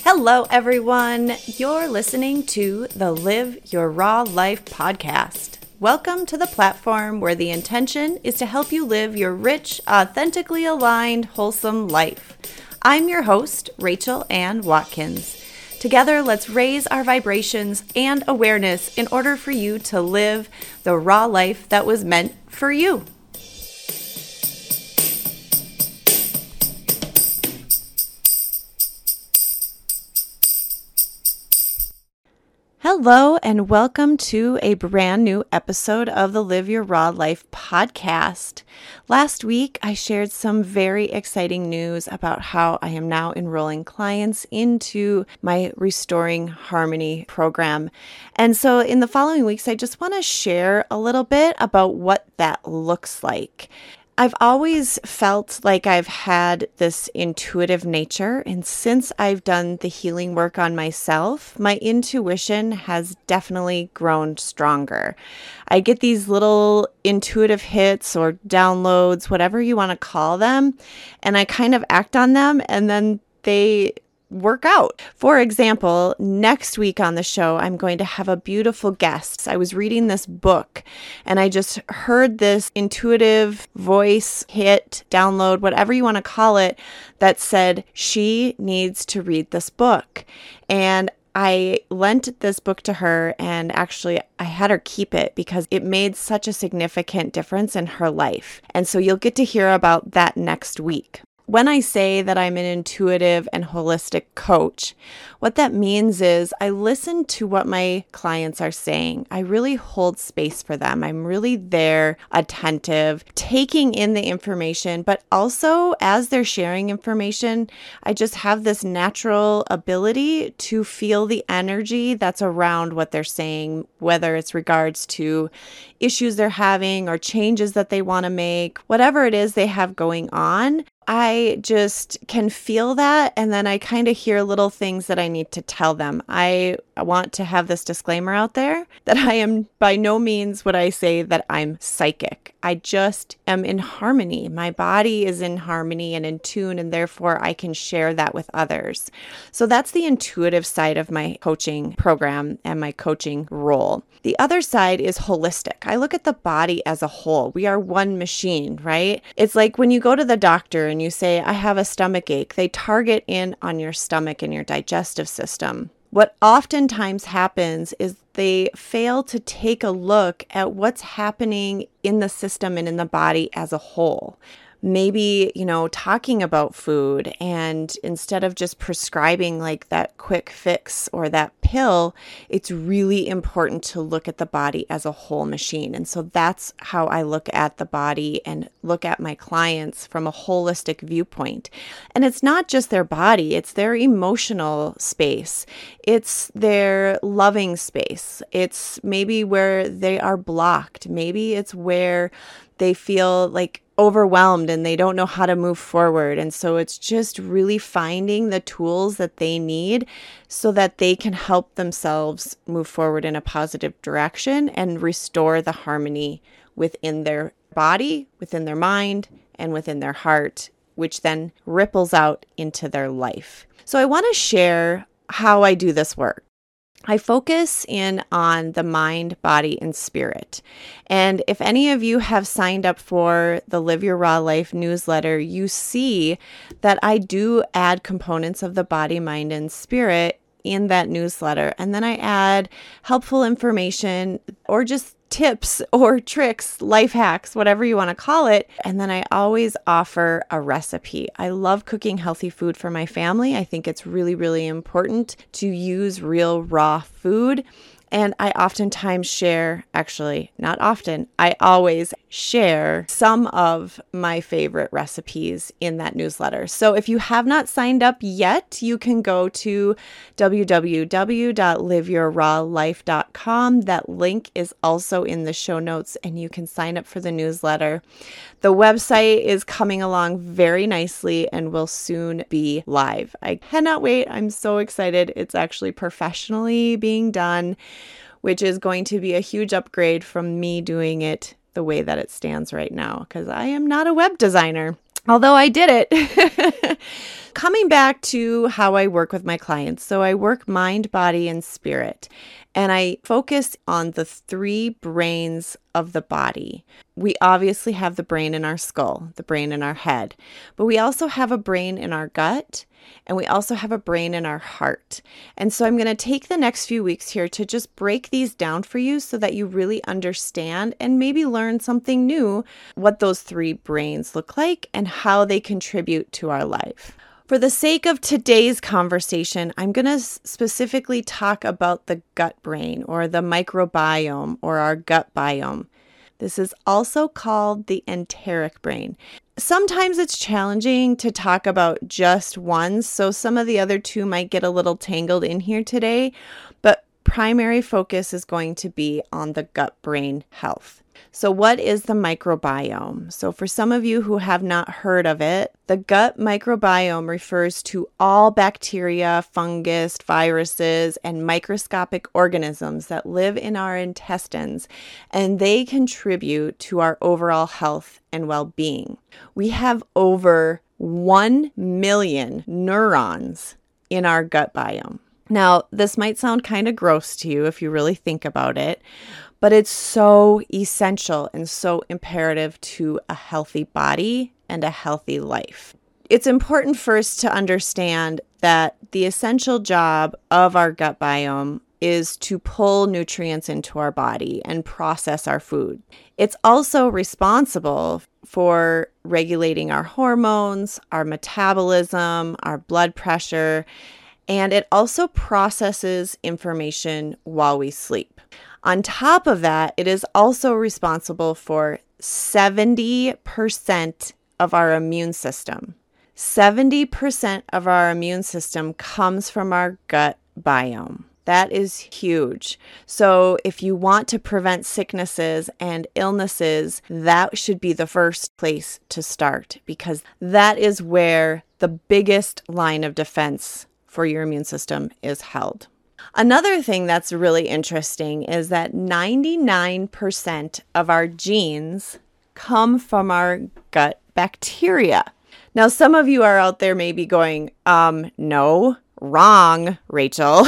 Hello, everyone. You're listening to the Live Your Raw Life podcast. Welcome to the platform where the intention is to help you live your rich, authentically aligned, wholesome life. I'm your host, Rachel Ann Watkins. Together, let's raise our vibrations and awareness in order for you to live the raw life that was meant for you. Hello, and welcome to a brand new episode of the Live Your Raw Life podcast. Last week, I shared some very exciting news about how I am now enrolling clients into my Restoring Harmony program. And so in the following weeks, I just want to share a little bit about what that looks like. I've always felt like I've had this intuitive nature, and since I've done the healing work on myself, my intuition has definitely grown stronger. I get these little intuitive hits or downloads, whatever you want to call them, and I kind of act on them, and then they work out. For example, next week on the show, I'm going to have a beautiful guest. I was reading this book and I just heard this intuitive voice, hit, download, whatever you want to call it, that said she needs to read this book. And I lent this book to her, and actually I had her keep it because it made such a significant difference in her life. And so you'll get to hear about that next week. When I say that I'm an intuitive and holistic coach, what that means is I listen to what my clients are saying. I really hold space for them. I'm really there, attentive, taking in the information, but also as they're sharing information, I just have this natural ability to feel the energy that's around what they're saying, whether it's regards to issues they're having or changes that they want to make, whatever it is they have going on. I just can feel that, and then I kind of hear little things that I need to tell them. I want to have this disclaimer out there that I am by no means would I say that I'm psychic. I just am in harmony. My body is in harmony and in tune, and therefore I can share that with others. So that's the intuitive side of my coaching program and my coaching role. The other side is holistic. I look at the body as a whole. We are one machine, right? It's like when you go to the doctor and you say, I have a stomach ache, they target in on your stomach and your digestive system. What oftentimes happens is they fail to take a look at what's happening in the system and in the body as a whole. Maybe, talking about food, and instead of just prescribing like that quick fix or that pill, it's really important to look at the body as a whole machine. And so that's how I look at the body and look at my clients from a holistic viewpoint. And it's not just their body, it's their emotional space. It's their loving space. It's maybe where they are blocked. Maybe it's where they feel like overwhelmed and they don't know how to move forward. And so it's just really finding the tools that they need so that they can help themselves move forward in a positive direction and restore the harmony within their body, within their mind, and within their heart, which then ripples out into their life. So I want to share how I do this work. I focus in on the mind, body, and spirit. And if any of you have signed up for the Live Your Raw Life newsletter, you see that I do add components of the body, mind, and spirit in that newsletter. And then I add helpful information or just tips or tricks, life hacks, whatever you want to call it. And then I always offer a recipe. I love cooking healthy food for my family. I think it's really, really important to use real raw food. And I oftentimes share, actually, not often, I always share some of my favorite recipes in that newsletter. So if you have not signed up yet, you can go to www.liveyourrawlife.com. That link is also in the show notes, and you can sign up for the newsletter. The website is coming along very nicely and will soon be live. I cannot wait. I'm so excited. It's actually professionally being done, which is going to be a huge upgrade from me doing it the way that it stands right now, because I am not a web designer. although I did it. Coming back to how I work with my clients. So I work mind, body, and spirit, and I focus on the 3 brains of the body. We obviously have the brain in our skull, the brain in our head, but we also have a brain in our gut, and we also have a brain in our heart. And so I'm going to take the next few weeks here to just break these down for you so that you really understand and maybe learn something new, what those 3 brains look like and how they contribute to our life. For the sake of today's conversation, I'm going to specifically talk about the gut brain or the microbiome or our gut biome. This is also called the enteric brain. Sometimes it's challenging to talk about just one, so some of the other 2 might get a little tangled in here today, but primary focus is going to be on the gut brain health. So what is the microbiome? So for some of you who have not heard of it, the gut microbiome refers to all bacteria, fungus, viruses, and microscopic organisms that live in our intestines, and they contribute to our overall health and well-being. We have over 1 million neurons in our gut biome. Now, this might sound kind of gross to you if you really think about it, but it's so essential and so imperative to a healthy body and a healthy life. It's important first to understand that the essential job of our gut biome is to pull nutrients into our body and process our food. It's also responsible for regulating our hormones, our metabolism, our blood pressure, and it also processes information while we sleep. On top of that, it is also responsible for 70% of our immune system. 70% of our immune system comes from our gut biome. That is huge. So if you want to prevent sicknesses and illnesses, that should be the first place to start, because that is where the biggest line of defense for your immune system is held. Another thing that's really interesting is that 99% of our genes come from our gut bacteria. Now, some of you are out there maybe going, no, wrong, Rachel.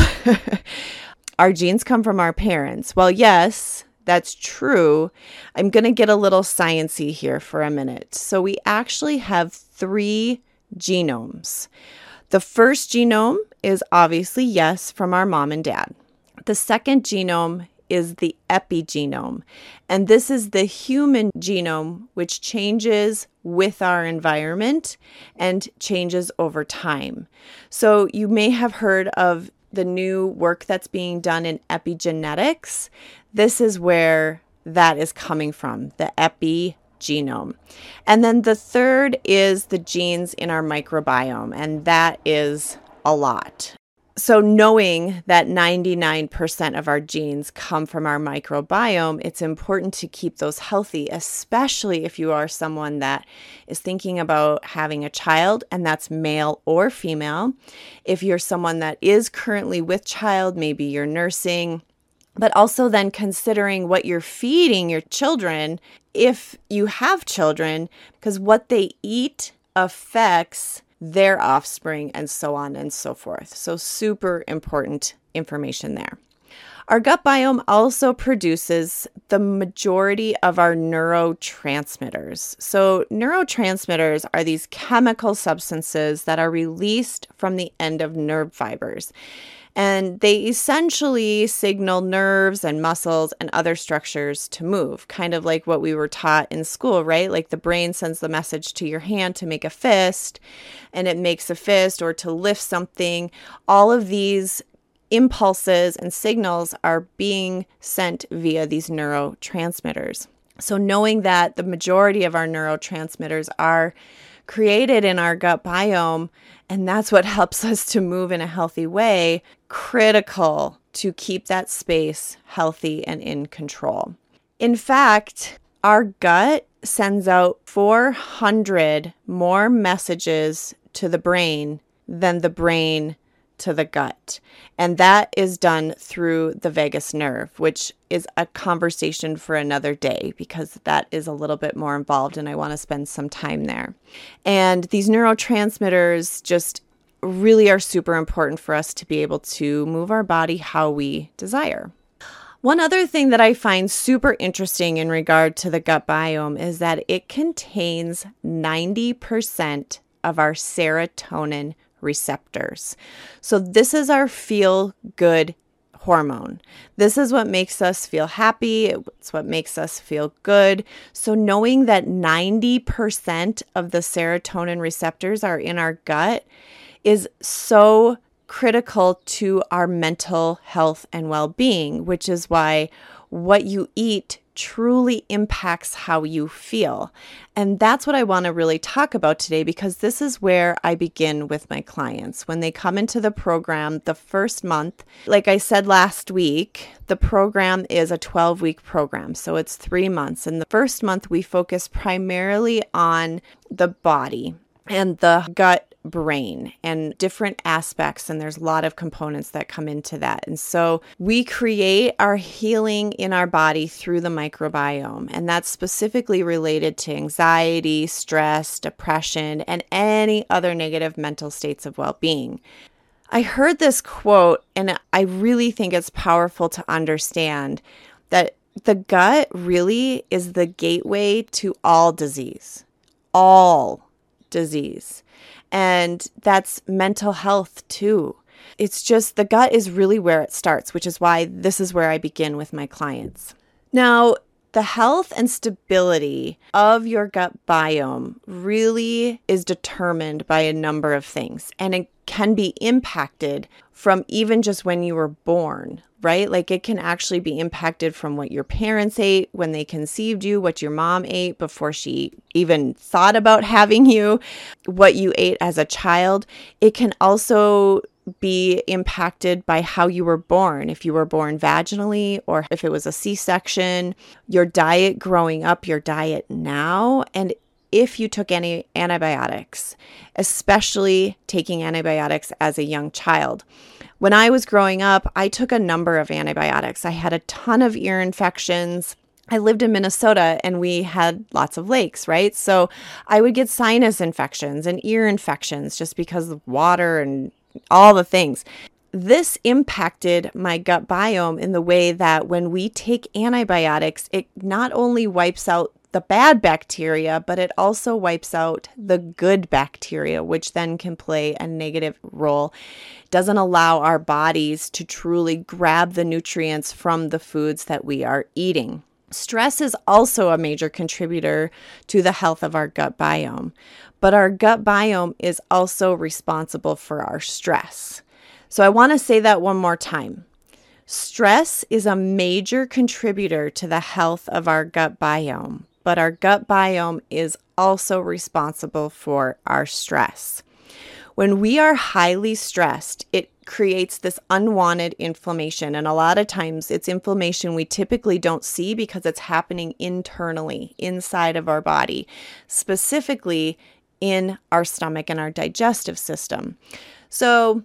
Our genes come from our parents. Well, yes, that's true. I'm going to get a little sciencey here for a minute. So we actually have 3 genomes. The first genome is obviously, yes, from our mom and dad. The second genome is the epigenome, and this is the human genome, which changes with our environment and changes over time. So you may have heard of the new work that's being done in epigenetics. This is where that is coming from, the epigenome. And then the third is the genes in our microbiome, and that is a lot. So knowing that 99% of our genes come from our microbiome, it's important to keep those healthy, especially if you are someone that is thinking about having a child, and that's male or female. If you're someone that is currently with child, maybe you're nursing, but also then considering what you're feeding your children if you have children, because what they eat affects their offspring and so on and so forth. So super important information there. Our gut biome also produces the majority of our neurotransmitters. So neurotransmitters are these chemical substances that are released from the end of nerve fibers. And they essentially signal nerves and muscles and other structures to move, kind of like what we were taught in school, right? Like the brain sends the message to your hand to make a fist, and it makes a fist, or to lift something. All of these impulses and signals are being sent via these neurotransmitters. So knowing that the majority of our neurotransmitters are created in our gut biome, and that's what helps us to move in a healthy way, critical to keep that space healthy and in control. In fact, our gut sends out 400 more messages to the brain than the brain to the gut. And that is done through the vagus nerve, which is a conversation for another day because that is a little bit more involved and I want to spend some time there. And these neurotransmitters just really are super important for us to be able to move our body how we desire. One other thing that I find super interesting in regard to the gut biome is that it contains 90% of our serotonin receptors. So this is our feel-good hormone. This is what makes us feel happy. It's what makes us feel good. So knowing that 90% of the serotonin receptors are in our gut is so critical to our mental health and well-being, which is why what you eat truly impacts how you feel. And that's what I want to really talk about today, because this is where I begin with my clients. When they come into the program, the first month, like I said last week, the program is a 12-week program. So it's 3 months. And the first month, we focus primarily on the body and the gut brain and different aspects, and there's a lot of components that come into that. And so we create our healing in our body through the microbiome, and that's specifically related to anxiety, stress, depression, and any other negative mental states of well-being. I heard this quote, and I really think it's powerful to understand that the gut really is the gateway to all disease. And that's mental health too. It's just the gut is really where it starts, which is why this is where I begin with my clients. Now, the health and stability of your gut biome really is determined by a number of things, and it can be impacted from even just when you were born, right? Like it can actually be impacted from what your parents ate when they conceived you, what your mom ate before she even thought about having you, what you ate as a child. It can also be impacted by how you were born. If you were born vaginally or if it was a C-section, your diet growing up, your diet now, and if you took any antibiotics, especially taking antibiotics as a young child. When I was growing up, I took a number of antibiotics. I had a ton of ear infections. I lived in Minnesota and we had lots of lakes, right? So I would get sinus infections and ear infections just because of water and all the things. This impacted my gut biome in the way that when we take antibiotics, it not only wipes out the bad bacteria, but it also wipes out the good bacteria, which then can play a negative role. It doesn't allow our bodies to truly grab the nutrients from the foods that we are eating. Stress is also a major contributor to the health of our gut biome, but our gut biome is also responsible for our stress. So I want to say that one more time. Stress is a major contributor to the health of our gut biome, but our gut biome is also responsible for our stress. When we are highly stressed, it creates this unwanted inflammation. And a lot of times it's inflammation we typically don't see because it's happening internally, inside of our body, specifically in our stomach and our digestive system. So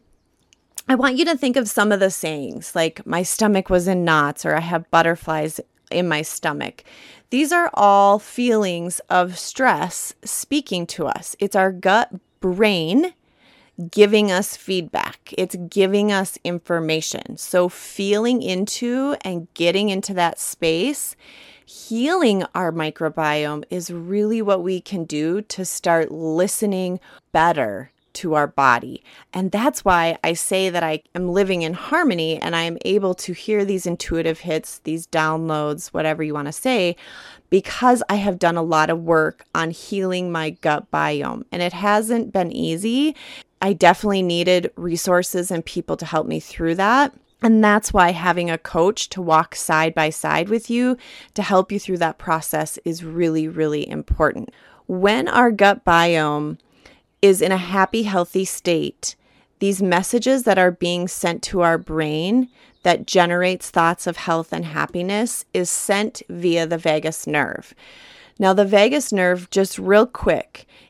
I want you to think of some of the sayings like my stomach was in knots or I have butterflies in my stomach. These are all feelings of stress speaking to us. It's our gut brain giving us feedback. It's giving us information. So feeling into and getting into that space, healing our microbiome is really what we can do to start listening better to our body. And that's why I say that I am living in harmony and I am able to hear these intuitive hits, these downloads, whatever you want to say, because I have done a lot of work on healing my gut biome. And it hasn't been easy. I definitely needed resources and people to help me through that. And that's why having a coach to walk side by side with you to help you through that process is really, really important. When our gut biome is in a happy, healthy state, these messages that are being sent to our brain that generates thoughts of health and happiness is sent via the vagus nerve. Now, the vagus nerve, just real quick,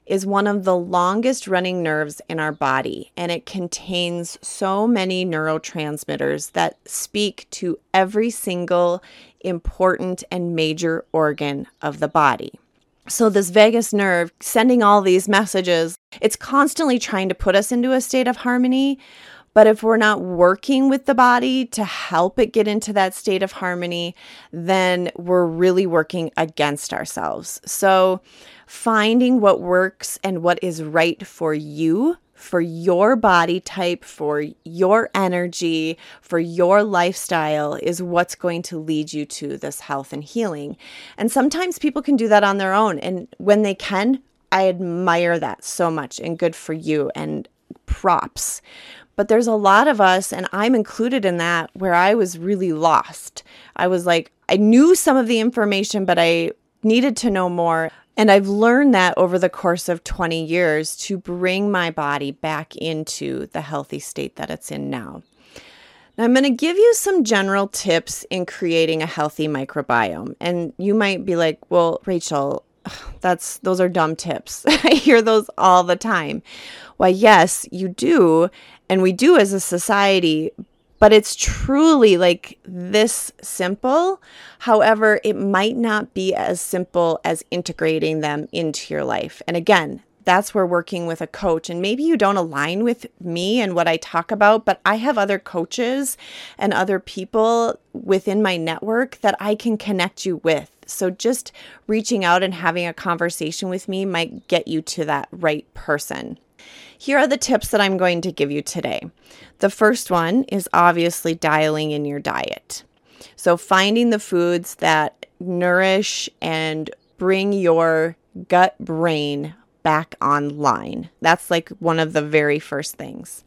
is one of the longest running nerves in our body, and it contains so many neurotransmitters that speak to every single important and major organ of the body. So this vagus nerve sending all these messages, it's constantly trying to put us into a state of harmony. But if we're not working with the body to help it get into that state of harmony, then we're really working against ourselves. So finding what works and what is right for you, for your body type, for your energy, for your lifestyle is what's going to lead you to this health and healing. And sometimes people can do that on their own. And when they can, I admire that so much, and good for you and props. But there's a lot of us, and I'm included in that, where I was really lost. I was like, I knew some of the information, but I needed to know more. And I've learned that over the course of 20 years to bring my body back into the healthy state that it's in now. Now, I'm going to give you some general tips in creating a healthy microbiome. And you might be like, well, Rachel, those are dumb tips. I hear those all the time. Why, yes, you do. And we do as a society, but it's truly like this simple. However, it might not be as simple as integrating them into your life. And again, that's where working with a coach, and maybe you don't align with me and what I talk about, but I have other coaches and other people within my network that I can connect you with. So just reaching out and having a conversation with me might get you to that right person. Here are the tips that I'm going to give you today. The first one is obviously dialing in your diet. So finding the foods that nourish and bring your gut brain back online. That's like one of the very first things.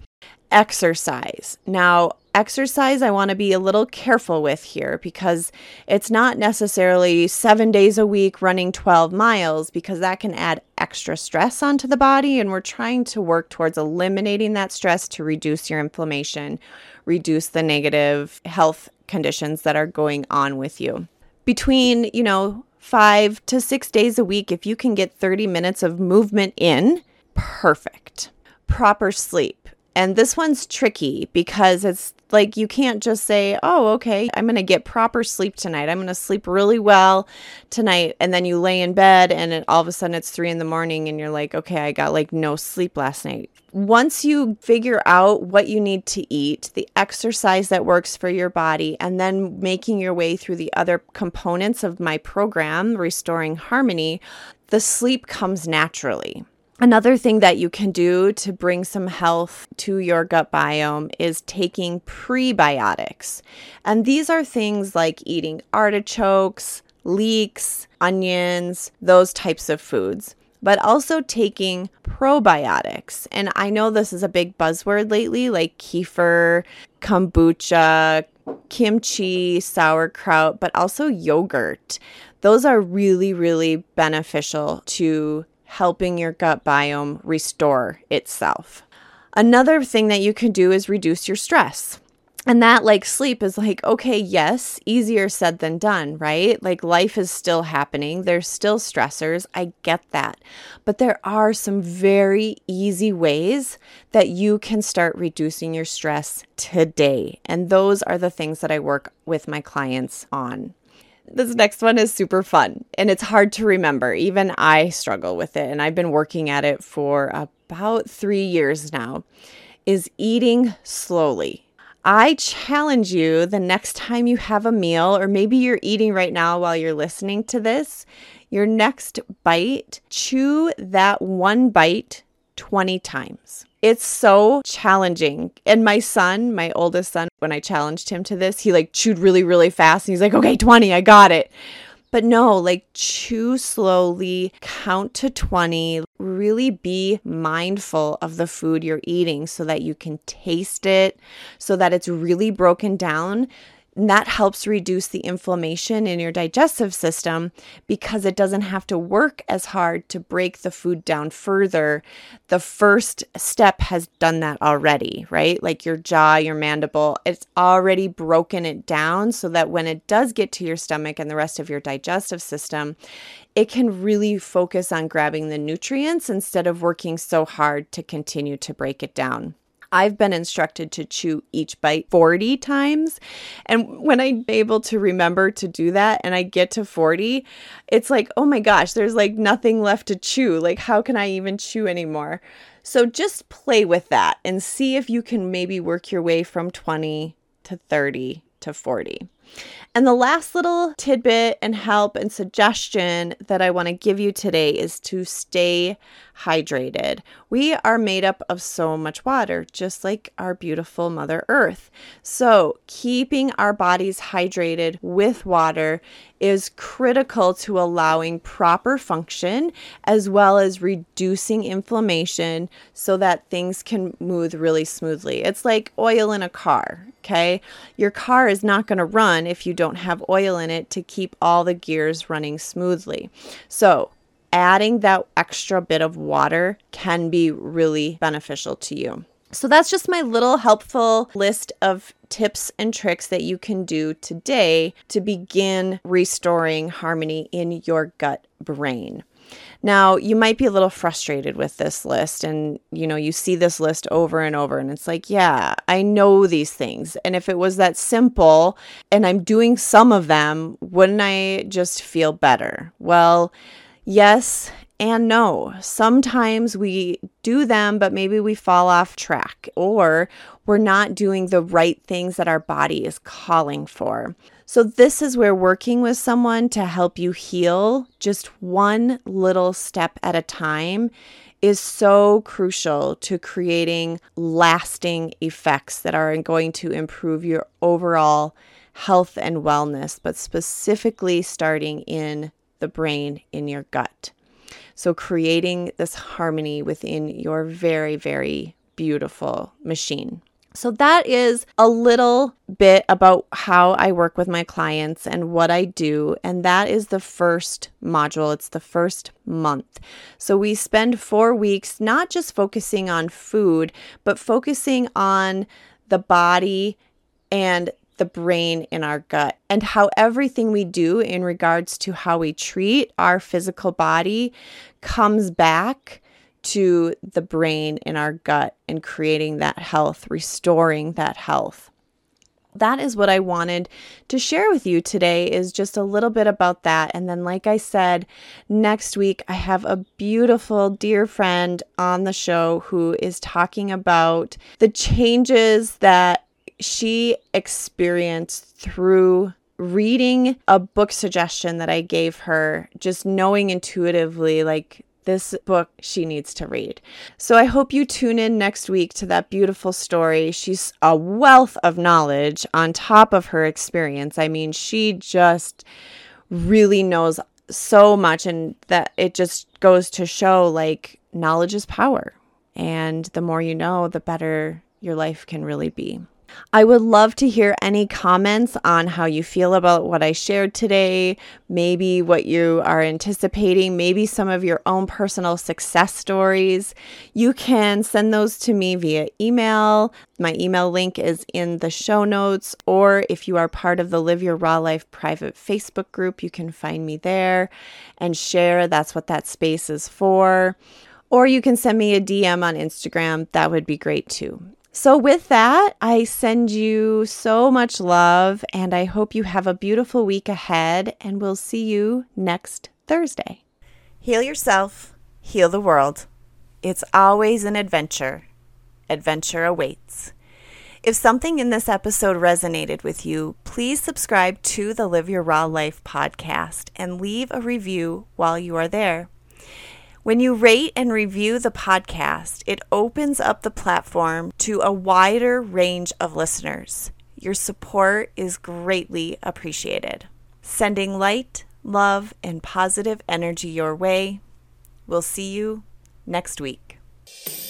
Exercise. Now, exercise I want to be a little careful with here, because it's not necessarily 7 days a week running 12 miles, because that can add extra stress onto the body. And we're trying to work towards eliminating that stress to reduce your inflammation, reduce the negative health conditions that are going on with you. Between, 5 to 6 days a week, if you can get 30 minutes of movement in, perfect. Proper sleep. And this one's tricky because it's like you can't just say, oh, okay, I'm going to get proper sleep tonight. I'm going to sleep really well tonight. And then you lay in bed and all of a sudden it's 3 a.m. and you're like, okay, I got like no sleep last night. Once you figure out what you need to eat, the exercise that works for your body, and then making your way through the other components of my program, Restoring Harmony, the sleep comes naturally. Another thing that you can do to bring some health to your gut biome is taking prebiotics. And these are things like eating artichokes, leeks, onions, those types of foods, but also taking probiotics. And I know this is a big buzzword lately, like kefir, kombucha, kimchi, sauerkraut, but also yogurt. Those are really, really beneficial to helping your gut biome restore itself. Another thing that you can do is reduce your stress. And that, like sleep, is like, okay, yes, easier said than done, right? Like life is still happening. There's still stressors. I get that. But there are some very easy ways that you can start reducing your stress today. And those are the things that I work with my clients on. This next one is super fun, and it's hard to remember. Even I struggle with it, and I've been working at it for about 3 years now, is eating slowly. I challenge you, the next time you have a meal, or maybe you're eating right now while you're listening to this, your next bite, chew that one bite 20 times. It's so challenging. And my son, my oldest son, when I challenged him to this, he like chewed really, really fast. And he's like, okay, 20, I got it. But no, like chew slowly, count to 20, really be mindful of the food you're eating so that you can taste it, so that it's really broken down. And that helps reduce the inflammation in your digestive system because it doesn't have to work as hard to break the food down further. The first step has done that already, right? Like your jaw, your mandible, it's already broken it down so that when it does get to your stomach and the rest of your digestive system, it can really focus on grabbing the nutrients instead of working so hard to continue to break it down. I've been instructed to chew each bite 40 times. And when I'm able to remember to do that and I get to 40, it's like, oh my gosh, there's like nothing left to chew. Like, how can I even chew anymore? So just play with that and see if you can maybe work your way from 20 to 30 to 40. And the last little tidbit and help and suggestion that I want to give you today is to stay hydrated. We are made up of so much water, just like our beautiful Mother Earth. So keeping our bodies hydrated with water is critical to allowing proper function as well as reducing inflammation so that things can move really smoothly. It's like oil in a car, okay? Your car is not going to run if you don't have oil in it to keep all the gears running smoothly. So adding that extra bit of water can be really beneficial to you. So that's just my little helpful list of tips and tricks that you can do today to begin restoring harmony in your gut brain. Now, you might be a little frustrated with this list and, you see this list over and over and it's like, yeah, I know these things. And if it was that simple and I'm doing some of them, wouldn't I just feel better? Well, yes and no. Sometimes we do them, but maybe we fall off track or we're not doing the right things that our body is calling for. So this is where working with someone to help you heal just one little step at a time is so crucial to creating lasting effects that are going to improve your overall health and wellness, but specifically starting in the brain, in your gut. So creating this harmony within your very, very beautiful machine. So that is a little bit about how I work with my clients and what I do. And that is the first module. It's the first month. So we spend 4 weeks not just focusing on food, but focusing on the body and the brain in our gut and how everything we do in regards to how we treat our physical body comes back to the brain in our gut and creating that health, restoring that health. That is what I wanted to share with you today, is just a little bit about that. And then, like I said, next week I have a beautiful dear friend on the show who is talking about the changes that she experienced through reading a book suggestion that I gave her, just knowing intuitively, like, this book she needs to read. So I hope you tune in next week to that beautiful story. She's a wealth of knowledge on top of her experience. I mean, she just really knows so much, and that it just goes to show, like, knowledge is power. And the more you know, the better your life can really be. I would love to hear any comments on how you feel about what I shared today, maybe what you are anticipating, maybe some of your own personal success stories. You can send those to me via email. My email link is in the show notes, or if you are part of the Live Your Raw Life private Facebook group, you can find me there and share. That's what that space is for. Or you can send me a DM on Instagram. That would be great too. So with that, I send you so much love, and I hope you have a beautiful week ahead, and we'll see you next Thursday. Heal yourself, heal the world. It's always an adventure. Adventure awaits. If something in this episode resonated with you, please subscribe to the Live Your Raw Life podcast and leave a review while you are there. When you rate and review the podcast, it opens up the platform to a wider range of listeners. Your support is greatly appreciated. Sending light, love, and positive energy your way. We'll see you next week.